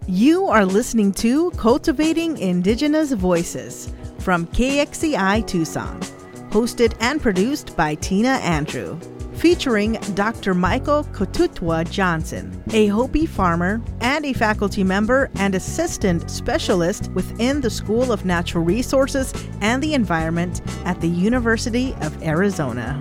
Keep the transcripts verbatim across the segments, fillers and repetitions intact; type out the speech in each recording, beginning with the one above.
You are listening to Cultivating Indigenous Voices from K X C I Tucson, hosted and produced by Tina Andrew, featuring Doctor Michael Kotutwa Johnson, a Hopi farmer and a faculty member and assistant specialist within the School of Natural Resources and the Environment at the University of Arizona.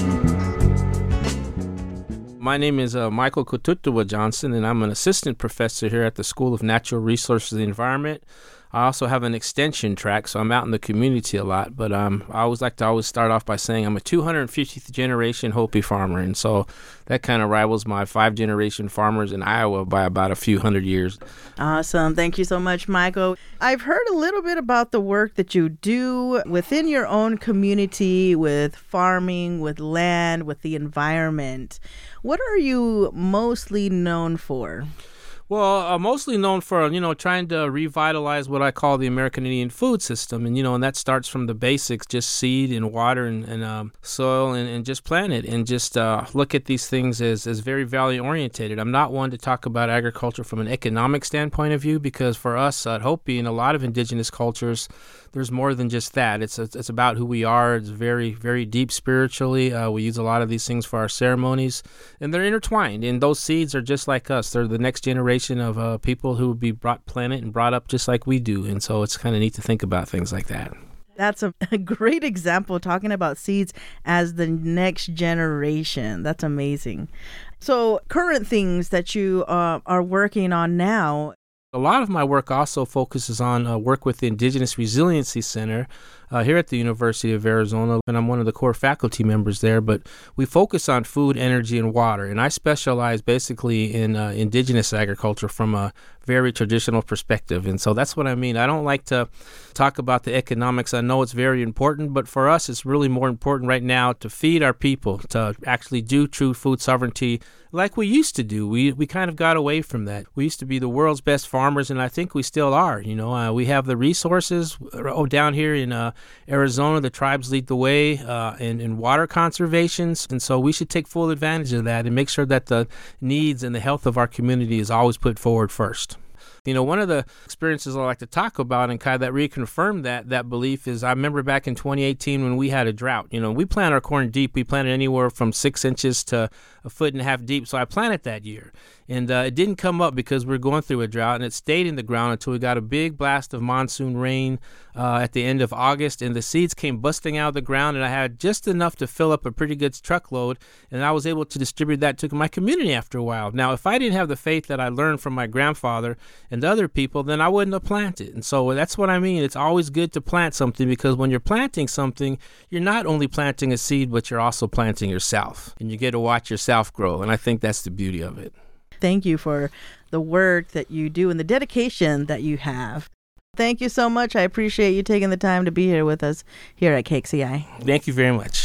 My name is uh, Michael Kotutwa Johnson, and I'm an assistant professor here at the School of Natural Resources and the Environment. I also have an extension track, so I'm out in the community a lot. But um, I always like to always start off by saying I'm a two hundred fiftieth generation Hopi farmer, and so that kind of rivals my five generation farmers in Iowa by about a few hundred years. Awesome. Thank you so much, Michael. I've heard a little bit about the work that you do within your own community with farming, with land, with the environment. What are you mostly known for? Well, uh, mostly known for, you know, trying to revitalize what I call the American Indian food system. And, you know, and that starts from the basics, just seed and water and, and um, soil and, and just plant it and just uh, look at these things as, as very value orientated. I'm not one to talk about agriculture from an economic standpoint of view, because for us at Hopi and a lot of indigenous cultures, there's more than just that. It's it's about who we are. It's very, very deep spiritually. Uh, we use a lot of these things for our ceremonies, and they're intertwined. And those seeds are just like us. They're the next generation of uh, people who would be brought planted and brought up just like we do. And so it's kind of neat to think about things like that. That's a, a great example, talking about seeds as the next generation. That's amazing. So current things that you uh, are working on now. A lot of my work also focuses on uh, work with the Indigenous Resiliency Center uh, here at the University of Arizona, and I'm one of the core faculty members there. But we focus on food, energy, and water, and I specialize basically in uh, indigenous agriculture from a very traditional perspective. And so that's what I mean. I don't like to talk about the economics. I know it's very important, but for us, it's really more important right now to feed our people, to actually do true food sovereignty like we used to do. We we kind of got away from that. We used to be the world's best farmers, and I think we still are. You know, uh, we have the resources. Oh, down here in uh, Arizona, the tribes lead the way uh, in, in water conservation, and so we should take full advantage of that and make sure that the needs and the health of our community is always put forward first. You know, one of the experiences I like to talk about and kind of that reconfirmed that that belief is I remember back in twenty eighteen when we had a drought. You know, we plant our corn deep. We planted anywhere from six inches to a foot and a half deep. So I planted that year. And uh, it didn't come up because we were going through a drought, and it stayed in the ground until we got a big blast of monsoon rain uh, at the end of August, and the seeds came busting out of the ground, and I had just enough to fill up a pretty good truckload, and I was able to distribute that to my community after a while. Now, if I didn't have the faith that I learned from my grandfather and other people, then I wouldn't have planted. And so that's what I mean. It's always good to plant something, because when you're planting something, you're not only planting a seed, but you're also planting yourself, and you get to watch yourself grow, and I think that's the beauty of it. Thank you for the work that you do and the dedication that you have. Thank you so much. I appreciate you taking the time to be here with us here at K X C I. Thank you very much.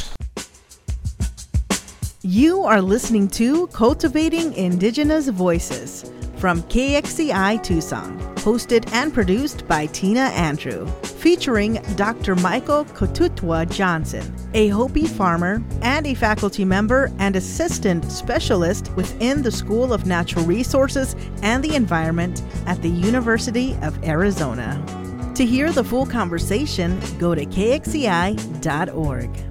You are listening to Cultivating Indigenous Voices from K X C I Tucson, hosted and produced by Tina Andrew, featuring Doctor Michael Kotutwa Johnson, a Hopi farmer and a faculty member and assistant specialist within the School of Natural Resources and the Environment at the University of Arizona. To hear the full conversation, go to K X C I dot org.